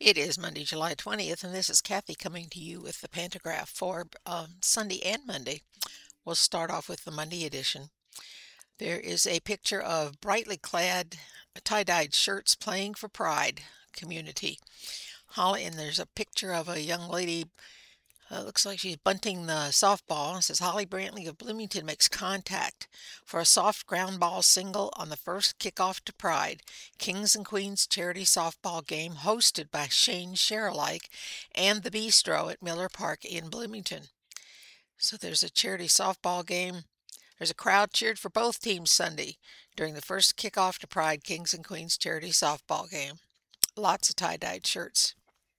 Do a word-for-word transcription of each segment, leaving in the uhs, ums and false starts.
It is Monday, July twentieth, and this is Kathy coming to you with the Pantograph for um, Sunday and Monday. We'll start off with the Monday edition. There is a picture of brightly clad, tie-dyed shirts playing for Pride community. Holly, and there's a picture of a young lady. Uh, looks like she's bunting the softball. It says Holly Brantley of Bloomington makes contact for a soft ground ball single on the first kickoff to Pride, Kings and Queens charity softball game hosted by Shane Sherrilike and the Bistro at Miller Park in Bloomington. So there's a charity softball game. There's a crowd cheered for both teams Sunday during the first kickoff to Pride Kings and Queens charity softball game. Lots of tie-dyed shirts.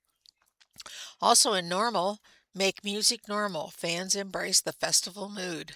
Also in Normal, make music normal. Fans embrace the festival mood.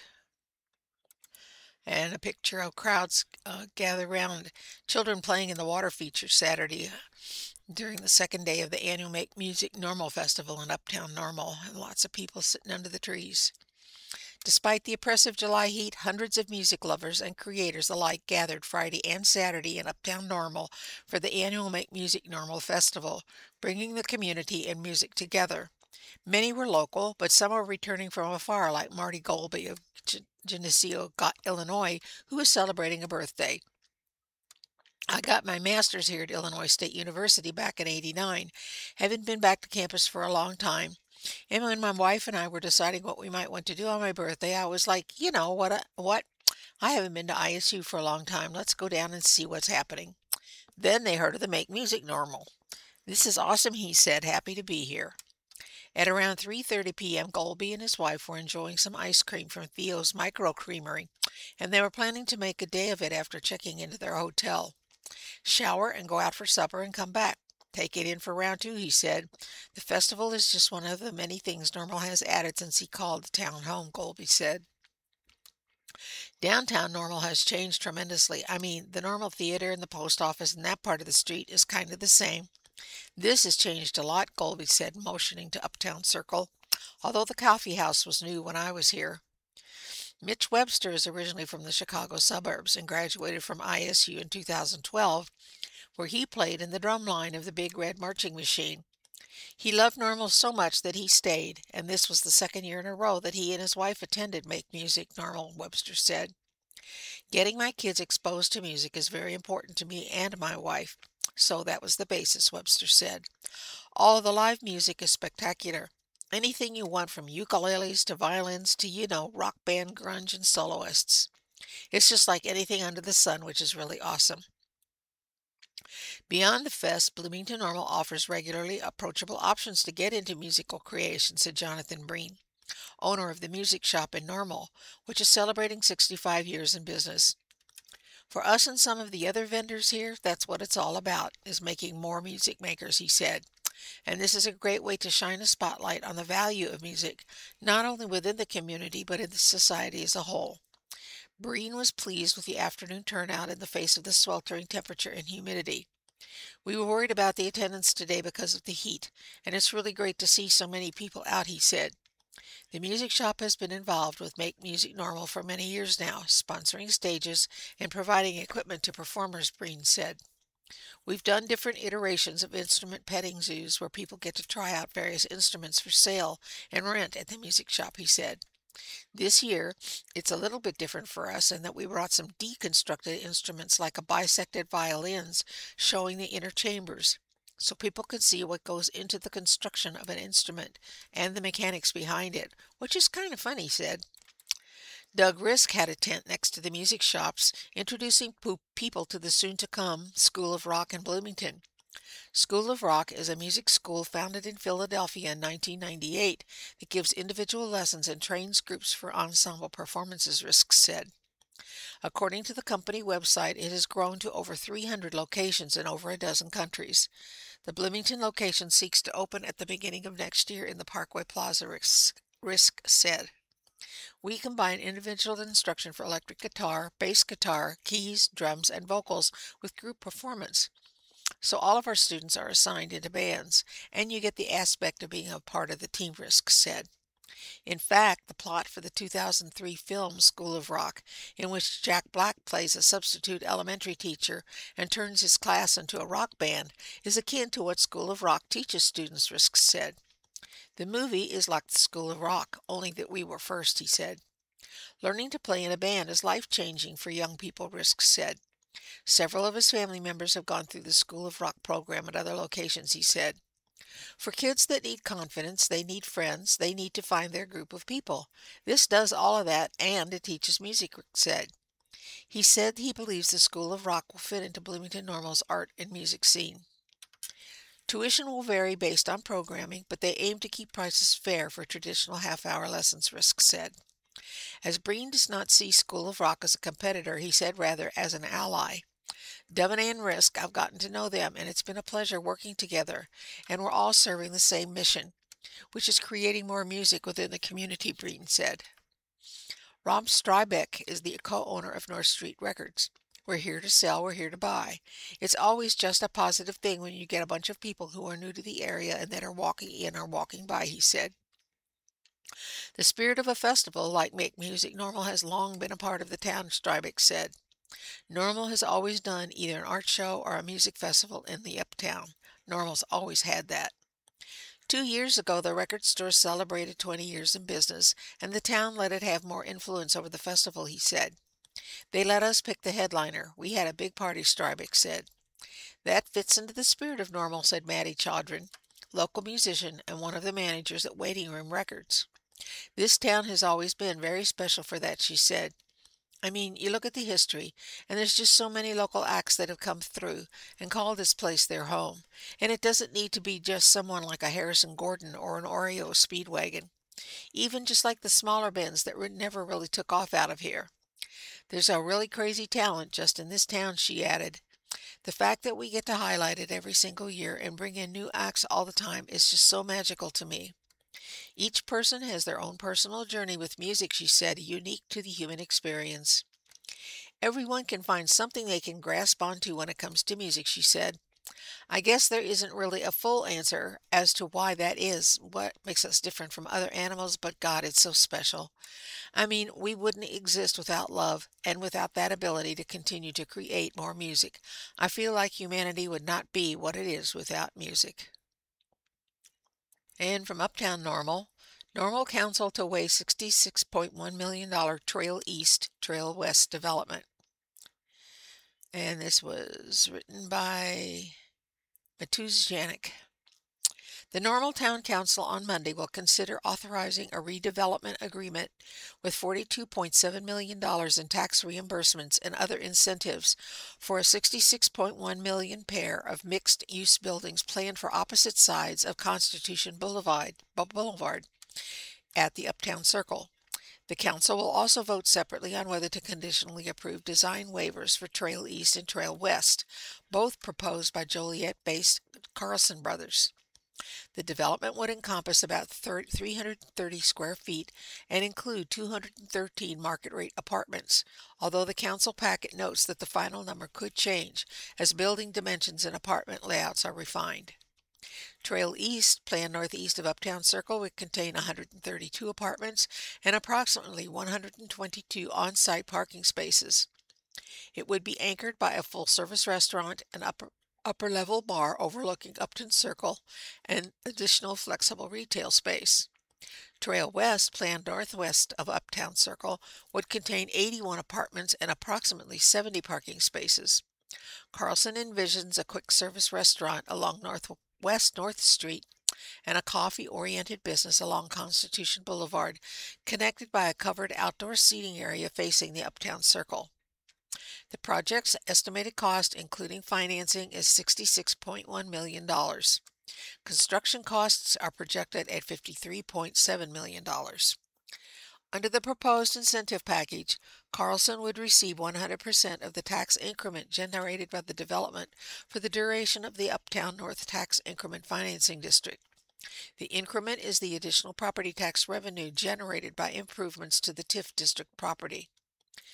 And a picture of crowds uh, gather around children playing in the water feature Saturday during the second day of the annual Make Music Normal Festival in Uptown Normal. And lots of people sitting under the trees. Despite the oppressive July heat, hundreds of music lovers and creators alike gathered Friday and Saturday in Uptown Normal for the annual Make Music Normal Festival, bringing the community and music together. Many were local, but some were returning from afar, like Marty Golby of Geneseo, Illinois, who was celebrating a birthday. I got my master's here at Illinois State University back in eighty-nine. Haven't been back to campus for a long time. And when my wife and I were deciding what we might want to do on my birthday, I was like, you know, what, what? I haven't been to I S U for a long time. Let's go down and see what's happening. Then they heard of the Make Music Normal. This is awesome, he said, happy to be here. At around three thirty p.m., Golby and his wife were enjoying some ice cream from Theo's Micro Creamery, and they were planning to make a day of it after checking into their hotel. Shower and go out for supper and come back. Take it in for round two, he said. The festival is just one of the many things Normal has added since he called the town home, Golby said. Downtown Normal has changed tremendously. I mean, the Normal Theater and the post office in that part of the street is kind of the same. This has changed a lot, Golby said, motioning to Uptown Circle, although the coffee house was new when I was here. Mitch Webster is originally from the Chicago suburbs and graduated from I S U in two thousand twelve, where he played in the drum line of the Big Red Marching Machine. He loved Normal so much that he stayed, and this was the second year in a row that he and his wife attended Make Music Normal, Webster said. Getting my kids exposed to music is very important to me and my wife. So that was the basis, Webster said. All the live music is spectacular. Anything you want from ukuleles to violins to, you know, rock band, grunge, and soloists. It's just like anything under the sun, which is really awesome. Beyond the fest, Bloomington Normal offers regularly approachable options to get into musical creation, said Jonathan Breen, owner of the music shop in Normal, which is celebrating sixty-five years in business. For us and some of the other vendors here, that's what it's all about, is making more music makers, he said. And this is a great way to shine a spotlight on the value of music, not only within the community, but in the society as a whole. Breen was pleased with the afternoon turnout in the face of the sweltering temperature and humidity. We were worried about the attendance today because of the heat, and it's really great to see so many people out, he said. The music shop has been involved with Make Music Normal for many years now, sponsoring stages and providing equipment to performers, Breen said. We've done different iterations of instrument petting zoos where people get to try out various instruments for sale and rent at the music shop, he said. This year, it's a little bit different for us in that we brought some deconstructed instruments like a bisected violins showing the inner chambers, so people can see what goes into the construction of an instrument and the mechanics behind it, which is kind of fun, he said. Doug Risk had a tent next to the music shops, introducing people to the soon-to-come School of Rock in Bloomington. School of Rock is a music school founded in Philadelphia in nineteen ninety-eight that gives individual lessons and trains groups for ensemble performances, Risk said. According to the company website, it has grown to over three hundred locations in over a dozen countries. The Bloomington location seeks to open at the beginning of next year in the Parkway Plaza, Risk, Risk said. We combine individual instruction for electric guitar, bass guitar, keys, drums, and vocals with group performance. So all of our students are assigned into bands, and you get the aspect of being a part of the team, Risk said. In fact, the plot for the two thousand three film School of Rock, in which Jack Black plays a substitute elementary teacher and turns his class into a rock band, is akin to what School of Rock teaches students, Risks said. The movie is like the School of Rock, only that we were first, he said. Learning to play in a band is life-changing for young people, Risks said. Several of his family members have gone through the School of Rock program at other locations, he said. For kids that need confidence, they need friends, they need to find their group of people. This does all of that, and it teaches music, Rick said. He said he believes the School of Rock will fit into Bloomington Normal's art and music scene. Tuition will vary based on programming, but they aim to keep prices fair for traditional half-hour lessons, Risk said. As Breen does not see School of Rock as a competitor, he said rather as an ally. Devin and Risk, I've gotten to know them, and it's been a pleasure working together, and we're all serving the same mission, which is creating more music within the community, Breen said. Rob Strybeck is the co-owner of North Street Records. We're here to sell, we're here to buy. It's always just a positive thing when you get a bunch of people who are new to the area and that are walking in or walking by, he said. The spirit of a festival like Make Music Normal has long been a part of the town, Strybeck said. Normal has always done either an art show or a music festival in the uptown. Normal's always had that. Two years ago, the record store celebrated twenty years in business, and the town let it have more influence over the festival, he said. They let us pick the headliner. We had a big party, Strybeck said. That fits into the spirit of Normal, said Maddie Chaudron, local musician and one of the managers at Waiting Room Records. This town has always been very special for that, she said. I mean, you look at the history, and there's just so many local acts that have come through and called this place their home. And it doesn't need to be just someone like a Harrison Gordon or an Oreo Speedwagon. Even just like the smaller bands that never really took off out of here. There's a really crazy talent just in this town, she added. The fact that we get to highlight it every single year and bring in new acts all the time is just so magical to me. Each person has their own personal journey with music, she said, unique to the human experience. Everyone can find something they can grasp onto when it comes to music, she said. I guess there isn't really a full answer as to why that is, what makes us different from other animals, but God, it's so special. I mean, we wouldn't exist without love and without that ability to continue to create more music. I feel like humanity would not be what it is without music. And from Uptown Normal, Normal Council to weigh sixty-six point one million dollars Trail East, Trail West development. And this was written by Matuz Janik. The Normal Town Council on Monday will consider authorizing a redevelopment agreement with forty-two point seven million dollars in tax reimbursements and other incentives for a sixty-six point one million dollars pair of mixed-use buildings planned for opposite sides of Constitution Boulevard, Boulevard at the Uptown Circle. The council will also vote separately on whether to conditionally approve design waivers for Trail East and Trail West, both proposed by Joliet-based Carlson Brothers. The development would encompass about three hundred thirty square feet and include two hundred thirteen market-rate apartments, although the council packet notes that the final number could change as building dimensions and apartment layouts are refined. Trail East, planned northeast of Uptown Circle, would contain one hundred thirty-two apartments and approximately one hundred twenty-two on-site parking spaces. It would be anchored by a full-service restaurant, an upper upper-level bar overlooking Upton Circle, and additional flexible retail space. Trail West, planned northwest of Uptown Circle, would contain eighty-one apartments and approximately seventy parking spaces. Carlson envisions a quick-service restaurant along Northwest North Street and a coffee-oriented business along Constitution Boulevard, connected by a covered outdoor seating area facing the Uptown Circle. The project's estimated cost, including financing, is sixty-six point one million dollars. Construction costs are projected at fifty-three point seven million dollars. Under the proposed incentive package, Carlson would receive one hundred percent of the tax increment generated by the development for the duration of the Uptown North Tax Increment Financing District. The increment is the additional property tax revenue generated by improvements to the T I F district property.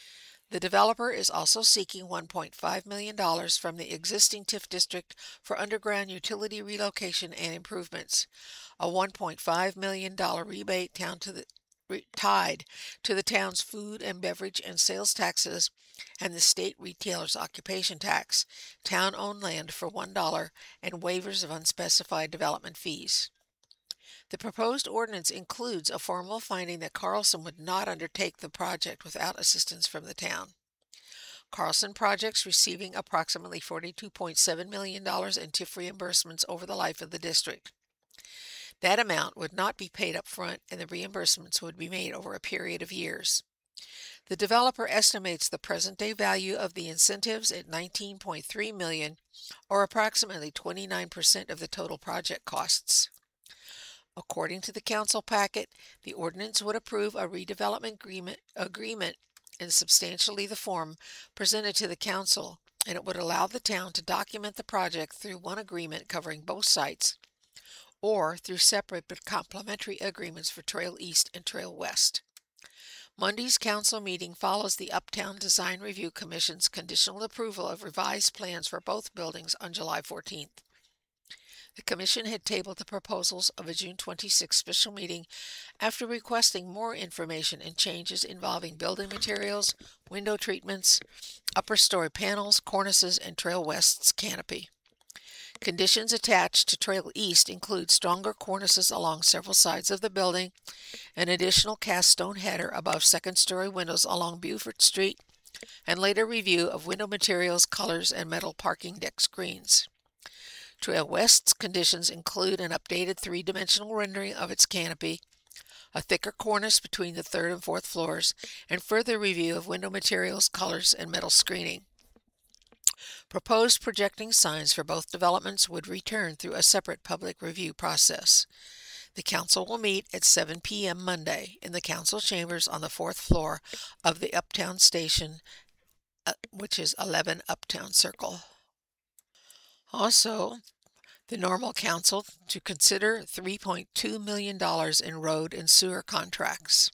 The developer is also seeking one point five million dollars from the existing TIF district for underground utility relocation and improvements. A one point five million dollars rebate down to the re, tied to the town's food and beverage and sales taxes and the state retailer's occupation tax, town-owned land for one dollar, and waivers of unspecified development fees. The proposed ordinance includes a formal finding that Carlson would not undertake the project without assistance from the town. Carlson projects receiving approximately forty-two point seven million dollars in TIF reimbursements over the life of the district. That amount would not be paid up front, and the reimbursements would be made over a period of years. The developer estimates the present-day value of the incentives at nineteen point three million dollars, or approximately twenty-nine percent of the total project costs. According to the council packet, the ordinance would approve a redevelopment agreement, agreement in substantially the form presented to the council, and it would allow the town to document the project through one agreement covering both sites, or through separate but complementary agreements for Trail East and Trail West. Monday's council meeting follows the Uptown Design Review Commission's conditional approval of revised plans for both buildings on July fourteenth. The Commission had tabled the proposals of a June twenty-sixth special meeting after requesting more information and changes involving building materials, window treatments, upper story panels, cornices, and Trail West's canopy. Conditions attached to Trail East include stronger cornices along several sides of the building, an additional cast stone header above second-story windows along Beaufort Street, and later review of window materials, colors, and metal parking deck screens. Trail West's conditions include an updated three-dimensional rendering of its canopy, a thicker cornice between the third and fourth floors, and further review of window materials, colors, and metal screening. Proposed projecting signs for both developments would return through a separate public review process. The council will meet at seven p.m. Monday in the council chambers on the fourth floor of the Uptown Station, uh, which is eleven Uptown Circle. Also, the Normal Council to consider three point two million dollars in road and sewer contracts.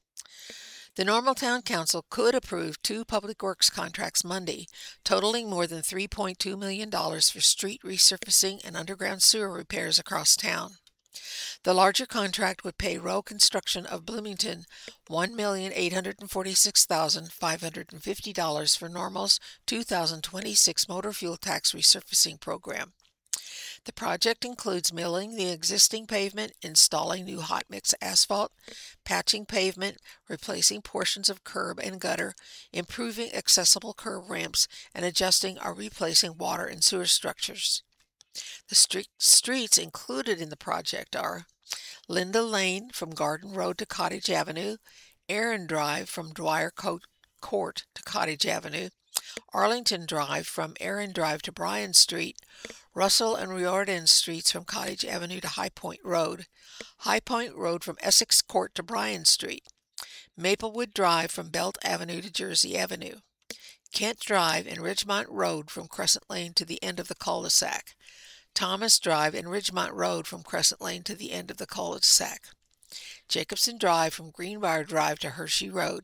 The Normaltown Council could approve two public works contracts Monday, totaling more than three point two million dollars for street resurfacing and underground sewer repairs across town. The larger contract would pay road construction of Bloomington one million eight hundred forty-six thousand five hundred fifty dollars for Normal's two thousand twenty-six motor fuel tax resurfacing program. The project includes milling the existing pavement, installing new hot mix asphalt, patching pavement, replacing portions of curb and gutter, improving accessible curb ramps, and adjusting or replacing water and sewer structures. The street, streets included in the project are Linda Lane from Garden Road to Cottage Avenue, Aaron Drive from Dwyer Court to Cottage Avenue, Arlington Drive from Aaron Drive to Bryan Street, Russell and Riordan Streets from Cottage Avenue to High Point Road, High Point Road from Essex Court to Bryan Street, Maplewood Drive from Belt Avenue to Jersey Avenue, Kent Drive and Ridgemont Road from Crescent Lane to the end of the cul-de-sac, Thomas Drive and Ridgemont Road from Crescent Lane to the end of the cul-de-sac, Jacobson Drive from Greenbrier Drive to Hershey Road,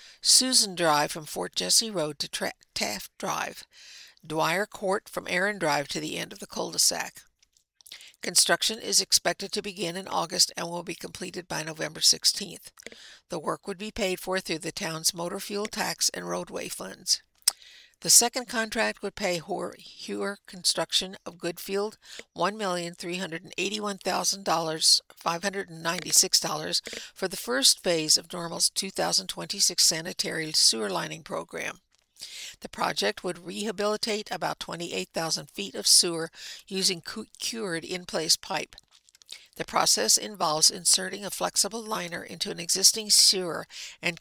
Susan Drive from Fort Jesse Road to Tra- Taft Drive, Dwyer Court from Aaron Drive to the end of the cul-de-sac. Construction is expected to begin in August and will be completed by November sixteenth. The work would be paid for through the town's motor fuel tax and roadway funds. The second contract would pay Hewer Construction of Goodfield one million three hundred eighty-one thousand five hundred ninety-six dollars for the first phase of Normal's two thousand twenty-six sanitary sewer lining program. The project would rehabilitate about twenty-eight thousand feet of sewer using cured in-place pipe. The process involves inserting a flexible liner into an existing sewer and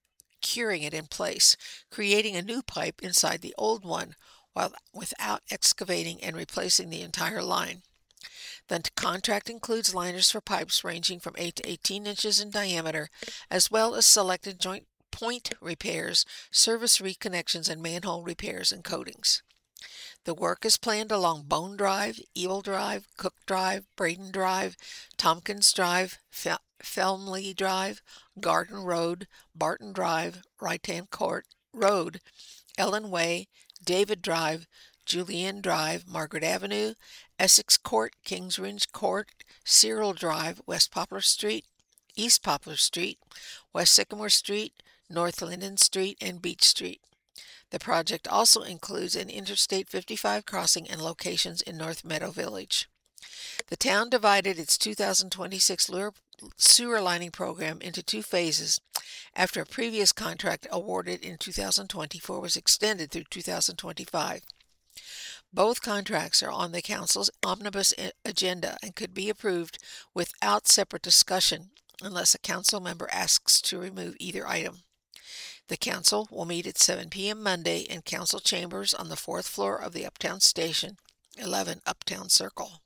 curing it in place, creating a new pipe inside the old one while without excavating and replacing the entire line. The contract includes liners for pipes ranging from eight to eighteen inches in diameter, as well as selected joint point repairs, service reconnections, and manhole repairs and coatings. The work is planned along Bone Drive, Evil Drive, Cook Drive, Braden Drive, Tompkins Drive, Fel- Felmley Drive, Garden Road, Barton Drive, Righthand Court, Road, Ellen Way, David Drive, Julian Drive, Margaret Avenue, Essex Court, Kingsbridge Court, Cyril Drive, West Poplar Street, East Poplar Street, West Sycamore Street, North Linden Street, and Beach Street. The project also includes an Interstate fifty-five crossing and locations in North Meadow Village. The town divided its two thousand twenty-six sewer lining program into two phases after a previous contract awarded in two thousand twenty-four was extended through two thousand twenty-five. Both contracts are on the Council's omnibus agenda and could be approved without separate discussion unless a Council member asks to remove either item. The Council will meet at seven p.m. Monday in Council Chambers on the fourth floor of the Uptown Station, eleven Uptown Circle.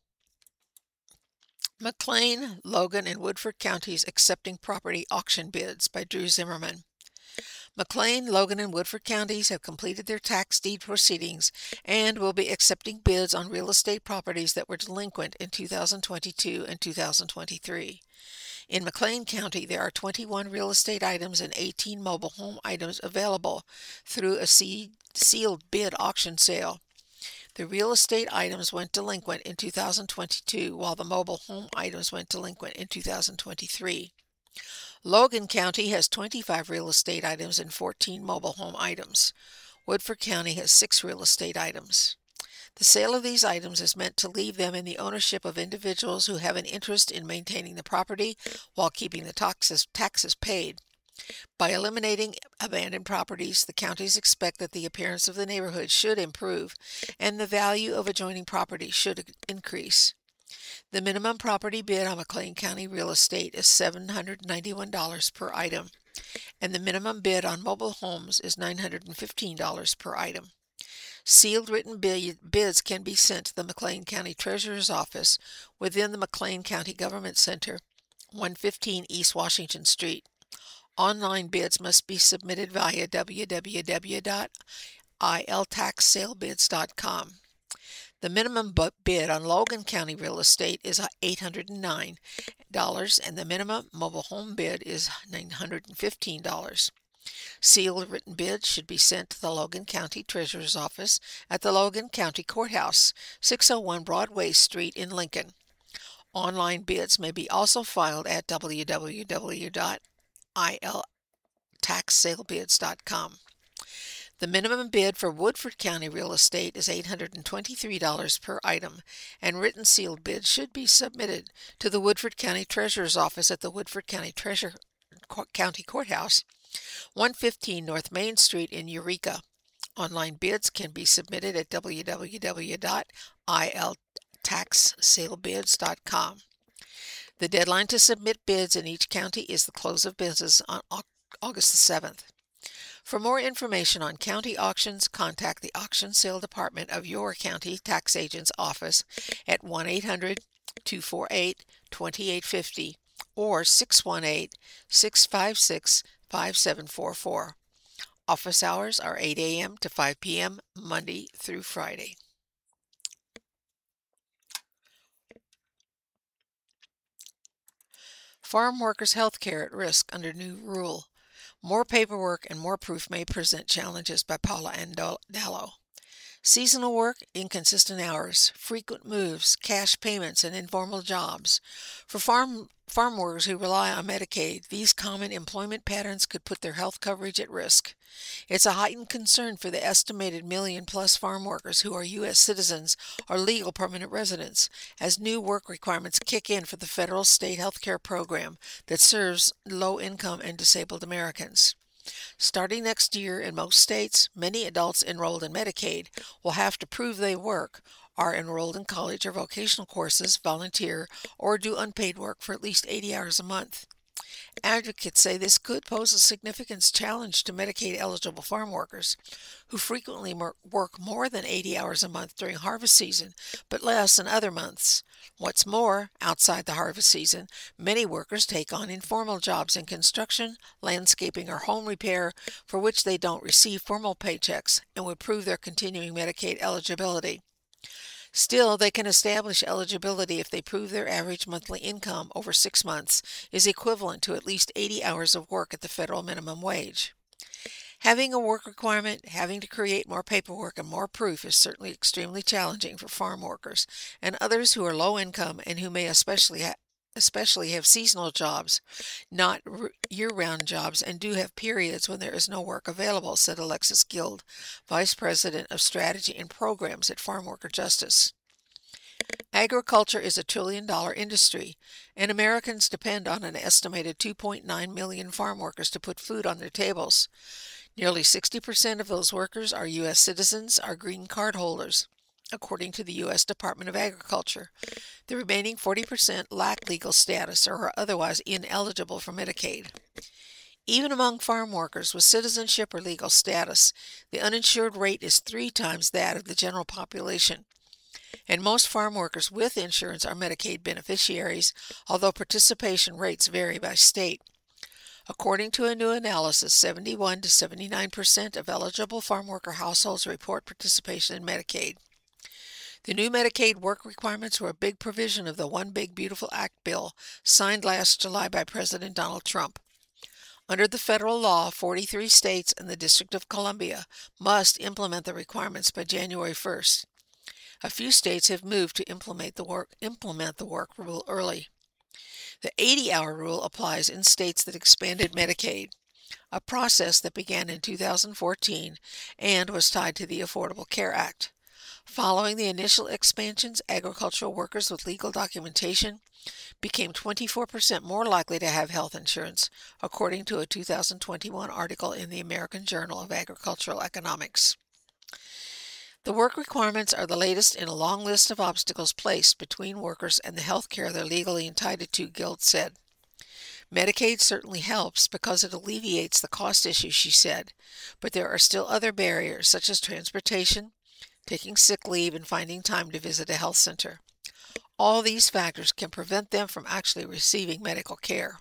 McLean, Logan, and Woodford Counties accepting property auction bids by Drew Zimmerman. McLean, Logan, and Woodford counties have completed their tax deed proceedings and will be accepting bids on real estate properties that were delinquent in two thousand twenty-two and two thousand twenty-three. In McLean County, there are twenty-one real estate items and eighteen mobile home items available through a sealed bid auction sale. The real estate items went delinquent in two thousand twenty-two, while the mobile home items went delinquent in two thousand twenty-three. Logan County has twenty-five real estate items and fourteen mobile home items. Woodford County has six real estate items. The sale of these items is meant to leave them in the ownership of individuals who have an interest in maintaining the property while keeping the taxes, taxes paid. By eliminating abandoned properties, the counties expect that the appearance of the neighborhood should improve and the value of adjoining property should increase. The minimum property bid on McLean County real estate is seven hundred ninety-one dollars per item, and the minimum bid on mobile homes is nine hundred fifteen dollars per item. Sealed written bids can be sent to the McLean County Treasurer's Office within the McLean County Government Center, one fifteen East Washington Street. Online bids must be submitted via w w w dot i l tax sale bids dot com. The minimum bid on Logan County real estate is eight hundred nine dollars and the minimum mobile home bid is nine hundred fifteen dollars. Sealed written bids should be sent to the Logan County Treasurer's Office at the Logan County Courthouse, six oh one Broadway Street in Lincoln. Online bids may be also filed at w w w dot i l tax sale bids dot com. The minimum bid for Woodford County real estate is eight hundred twenty-three dollars per item, and written sealed bids should be submitted to the Woodford County Treasurer's Office at the Woodford County Treasure County Courthouse, one fifteen North Main Street in Eureka. Online bids can be submitted at w w w dot i l tax sale bids dot com. The deadline to submit bids in each county is the close of business on August the seventh. For more information on county auctions, contact the Auction Sale Department of your county tax agent's office at one eight hundred two four eight two eight five zero or six one eight six five six five seven four four. Office hours are eight a.m. to five p.m. Monday through Friday. Farm workers' health care at risk under new rule. More paperwork and more proof may present challenges by Paula Andallo. Seasonal work, inconsistent hours, frequent moves, cash payments, and informal jobs. For farm farm workers who rely on Medicaid, these common employment patterns could put their health coverage at risk. It's a heightened concern for the estimated million-plus farm workers who are U S citizens or legal permanent residents, as new work requirements kick in for the federal state health care program that serves low-income and disabled Americans. Starting next year in most states, many adults enrolled in Medicaid will have to prove they work, are enrolled in college or vocational courses, volunteer, or do unpaid work for at least eighty hours a month. Advocates say this could pose a significant challenge to Medicaid-eligible farm workers, who frequently work more than eighty hours a month during harvest season, but less in other months. What's more, outside the harvest season, many workers take on informal jobs in construction, landscaping, or home repair for which they don't receive formal paychecks and would prove their continuing Medicaid eligibility. Still, they can establish eligibility if they prove their average monthly income over six months is equivalent to at least eighty hours of work at the federal minimum wage. Having a work requirement, having to create more paperwork and more proof is certainly extremely challenging for farm workers and others who are low income and who may especially ha- especially have seasonal jobs, not r- year-round jobs, and do have periods when there is no work available, said Alexis Guild, Vice President of Strategy and Programs at Farm Worker Justice. Agriculture is a trillion dollar industry, and Americans depend on an estimated two point nine million farm workers to put food on their tables. Nearly sixty percent of those workers are U S citizens, are green card holders, according to the U S Department of Agriculture. The remaining forty percent lack legal status or are otherwise ineligible for Medicaid. Even among farm workers with citizenship or legal status, the uninsured rate is three times that of the general population. And most farm workers with insurance are Medicaid beneficiaries, although participation rates vary by state. According to a new analysis, seventy-one to seventy-nine percent of eligible farm worker households report participation in Medicaid. The new Medicaid work requirements were a big provision of the One Big Beautiful Act bill signed last July by President Donald Trump. Under the federal law, forty-three states and the District of Columbia must implement the requirements by January first. A few states have moved to implement the work, implement the work rule early. The eighty-hour rule applies in states that expanded Medicaid, a process that began in two thousand fourteen and was tied to the Affordable Care Act. Following the initial expansions, agricultural workers with legal documentation became twenty-four percent more likely to have health insurance, according to a two thousand twenty-one article in the American Journal of Agricultural Economics. The work requirements are the latest in a long list of obstacles placed between workers and the health care they're legally entitled to, Guild said. Medicaid certainly helps because it alleviates the cost issue, she said, but there are still other barriers such as transportation, taking sick leave, and finding time to visit a health center. All these factors can prevent them from actually receiving medical care.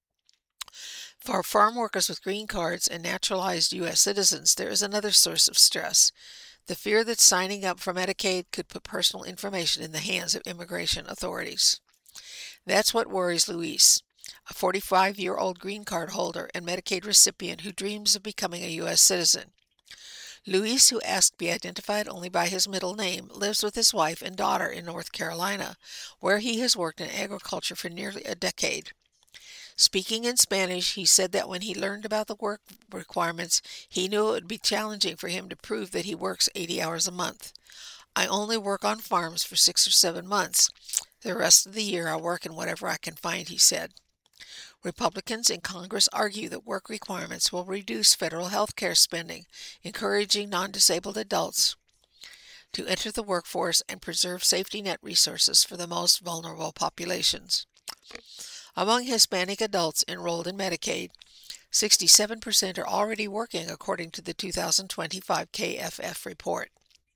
For farm workers with green cards and naturalized U S citizens, there is another source of stress. The fear that signing up for Medicaid could put personal information in the hands of immigration authorities. That's what worries Luis, a forty-five-year-old green card holder and Medicaid recipient who dreams of becoming a U S citizen. Luis, who asked to be identified only by his middle name, lives with his wife and daughter in North Carolina, where he has worked in agriculture for nearly a decade. Speaking in Spanish, he said that when he learned about the work requirements, he knew it would be challenging for him to prove that he works eighty hours a month. I only work on farms for six or seven months. The rest of the year I work in whatever I can find, he said. Republicans in Congress argue that work requirements will reduce federal health care spending, encouraging non-disabled adults to enter the workforce and preserve safety net resources for the most vulnerable populations. Among Hispanic adults enrolled in Medicaid, sixty-seven percent are already working, according to the two thousand twenty-five K F F report.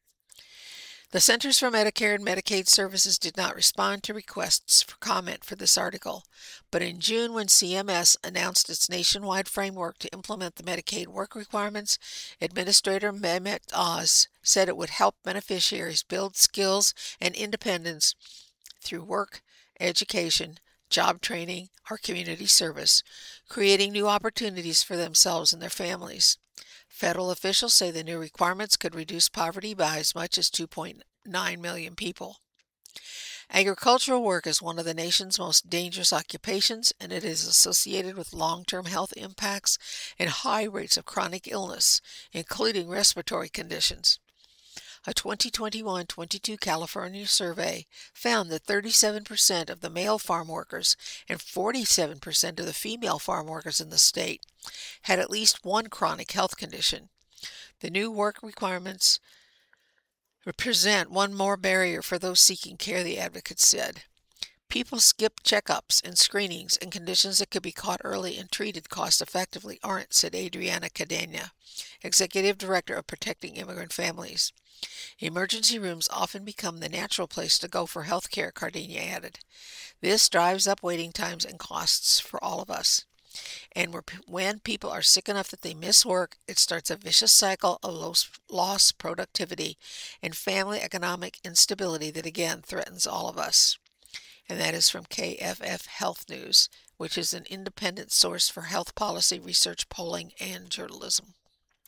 The Centers for Medicare and Medicaid Services did not respond to requests for comment for this article, but in June, when C M S announced its nationwide framework to implement the Medicaid work requirements, Administrator Mehmet Oz said it would help beneficiaries build skills and independence through work, education, job training, or community service, creating new opportunities for themselves and their families. Federal officials say the new requirements could reduce poverty by as much as two point nine million people. Agricultural work is one of the nation's most dangerous occupations, and it is associated with long-term health impacts and high rates of chronic illness, including respiratory conditions. A twenty twenty-one twenty-two California survey found that thirty-seven percent of the male farm workers and forty-seven percent of the female farm workers in the state had at least one chronic health condition. The new work requirements represent one more barrier for those seeking care, the advocates said. People skip checkups and screenings, and conditions that could be caught early and treated cost-effectively aren't, said Adriana Cadena, Executive Director of Protecting Immigrant Families. Emergency rooms often become the natural place to go for health care, Cardenia added. This drives up waiting times and costs for all of us. And when people are sick enough that they miss work, it starts a vicious cycle of lost productivity and family economic instability that again threatens all of us. And that is from K F F Health News, which is an independent source for health policy research, polling, and journalism.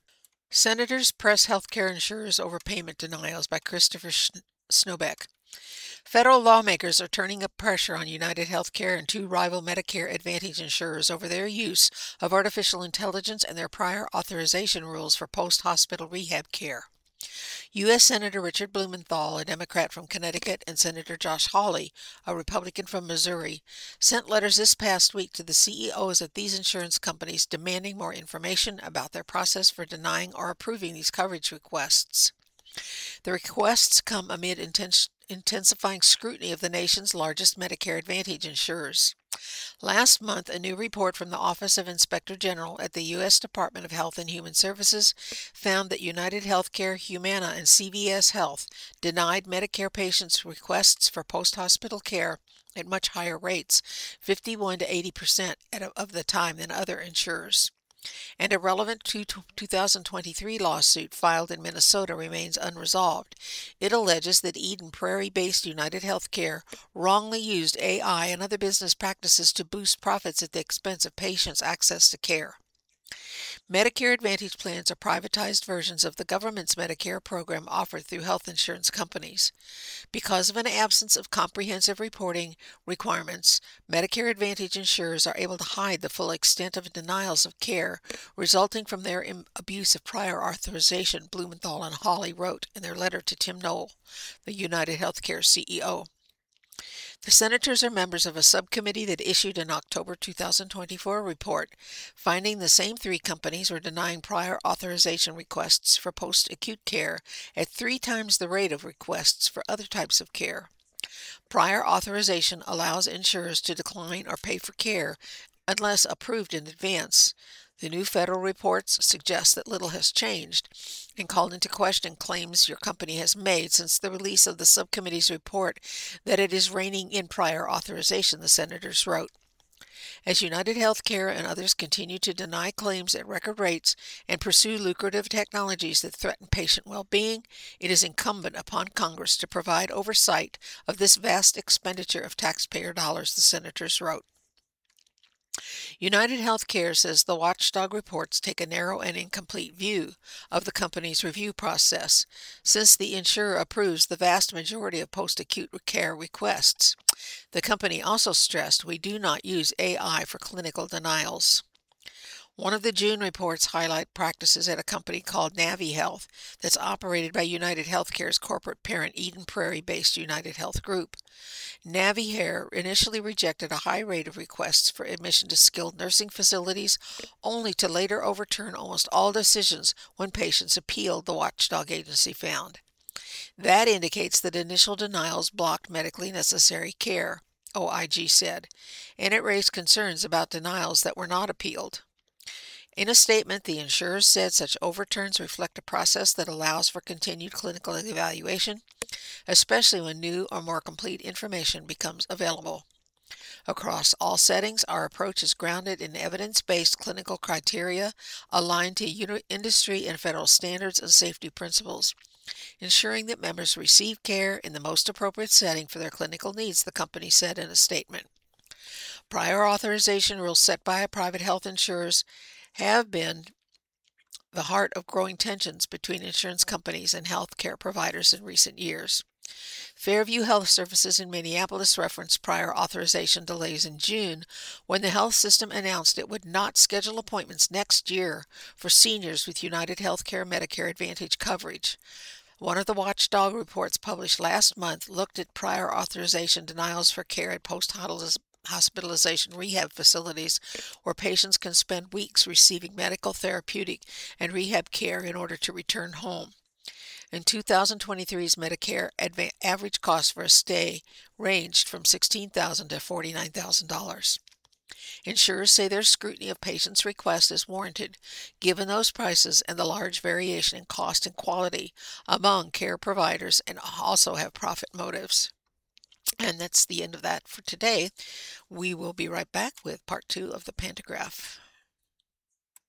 Senators press healthcare insurers over payment denials by Christopher Snowbeck. Federal lawmakers are turning up pressure on United Healthcare and two rival Medicare Advantage insurers over their use of artificial intelligence and their prior authorization rules for post-hospital rehab care. U S. Senator Richard Blumenthal, a Democrat from Connecticut, and Senator Josh Hawley, a Republican from Missouri, sent letters this past week to the C E Os of these insurance companies demanding more information about their process for denying or approving these coverage requests. The requests come amid intens- intensifying scrutiny of the nation's largest Medicare Advantage insurers. Last month, a new report from the Office of Inspector General at the U S. Department of Health and Human Services found that United Healthcare, Humana, and C V S Health denied Medicare patients' requests for post-hospital care at much higher rates, fifty-one to eighty percent of the time, than other insurers. And a relevant two thousand twenty-three lawsuit filed in Minnesota remains unresolved. It alleges that Eden Prairie-based United Healthcare wrongly used A I and other business practices to boost profits at the expense of patients' access to care. Medicare Advantage plans are privatized versions of the government's Medicare program offered through health insurance companies. Because of an absence of comprehensive reporting requirements, Medicare Advantage insurers are able to hide the full extent of denials of care resulting from their im- abuse of prior authorization, Blumenthal and Hawley wrote in their letter to Tim Noel, the United Healthcare C E O. The senators are members of a subcommittee that issued an October two thousand twenty-four report finding the same three companies were denying prior authorization requests for post-acute care at three times the rate of requests for other types of care. Prior authorization allows insurers to decline or pay for care unless approved in advance. The new federal reports suggest that little has changed and called into question claims your company has made since the release of the subcommittee's report that it is reining in prior authorization, the senators wrote. As United Healthcare and others continue to deny claims at record rates and pursue lucrative technologies that threaten patient well-being, it is incumbent upon Congress to provide oversight of this vast expenditure of taxpayer dollars, the senators wrote. United Healthcare says the watchdog reports take a narrow and incomplete view of the company's review process, since the insurer approves the vast majority of post-acute care requests. The company also stressed we do not use A I for clinical denials. One of the June reports highlight practices at a company called Navi Health that's operated by United Healthcare's corporate parent Eden Prairie-based United Health Group. Navi Hair initially rejected a high rate of requests for admission to skilled nursing facilities, only to later overturn almost all decisions when patients appealed, the watchdog agency found. That indicates that initial denials blocked medically necessary care, O I G said, and it raised concerns about denials that were not appealed. In a statement, the insurers said such overturns reflect a process that allows for continued clinical evaluation, especially when new or more complete information becomes available. Across all settings, our approach is grounded in evidence-based clinical criteria aligned to industry and federal standards and safety principles, ensuring that members receive care in the most appropriate setting for their clinical needs, the company said in a statement. Prior authorization rules set by private health insurers have been the heart of growing tensions between insurance companies and health care providers in recent years. Fairview Health Services in Minneapolis referenced prior authorization delays in June when the health system announced it would not schedule appointments next year for seniors with United Healthcare Medicare Advantage coverage. One of the watchdog reports published last month looked at prior authorization denials for care at post-hospitalization rehab facilities where patients can spend weeks receiving medical, therapeutic, and rehab care in order to return home. In two thousand twenty-three's Medicare adva- average cost for a stay ranged from sixteen thousand dollars to forty-nine thousand dollars. Insurers say their scrutiny of patients' requests is warranted, given those prices and the large variation in cost and quality among care providers, and also have profit motives. And that's the end of that for today. We will be right back with part two of the pantograph.